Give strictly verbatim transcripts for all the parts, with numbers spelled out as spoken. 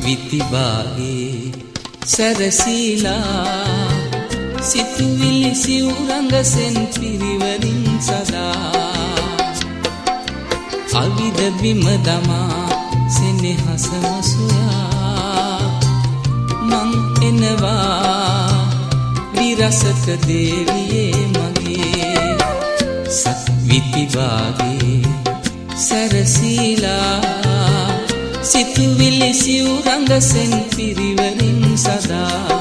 විතිබාගේ සැරසීලා සිතුවිලි සිවුරඟ සෙන් පිරිවරින් සදා අවිද බිම දමා සෙනෙහස මසුයා මං එනවා විරසක දේවියේ මගේ සත්විතිබාගේ සැරසීලා සිතුවිලි සිවුරඟ සෙන් පිරිවරින් සදා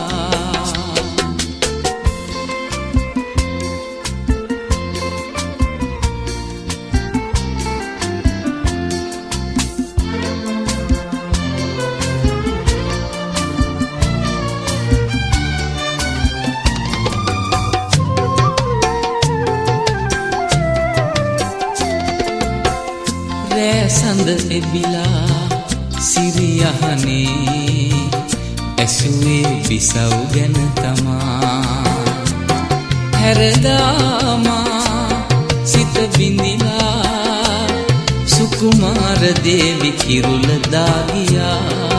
සඳ එබිලා සිරියහනේ ඇසුවේ බිසව් ගැන තමා හැරදාමා සිත බිඳිලා සුකුමාර දේවි කිරුල දාගියා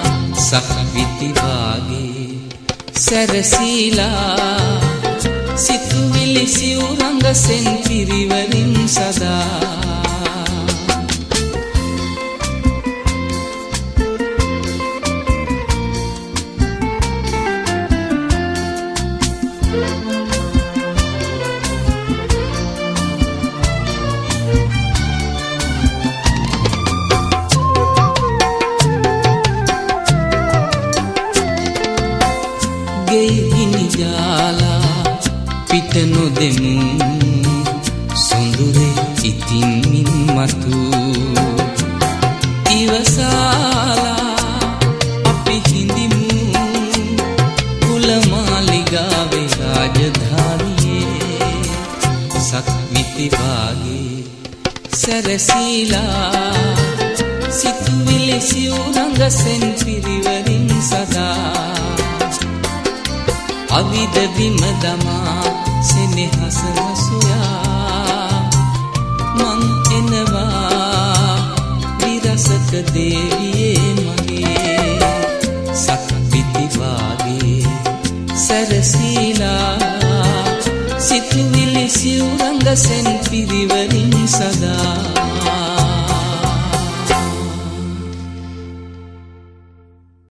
සක්විතිවාගේ සැරසීලා සිතුවිලි සිවුරඟ සෙන් පිරිවරින් සදා ගෙයිගිනි ජාලා පිට නොදෙමු සොඳුරේ ඉතින් මින් මතු ඉවසාලා අපි හිඳිමු කුලමාලිගාවේ රාජධානියේ සක්විතිවාගේ සැරසීලා සිතුවිලි සිවුරඟ සෙන් පිරිවරින් සදා අවිද බිම දමා සෙනෙහස මසුයා මං එනවා විරසක දේවියේ මගේ සක්විතිවාගේ සැරසීලා සිතුවිලි සිවුරඟ සෙන් පිරිවරින් සදා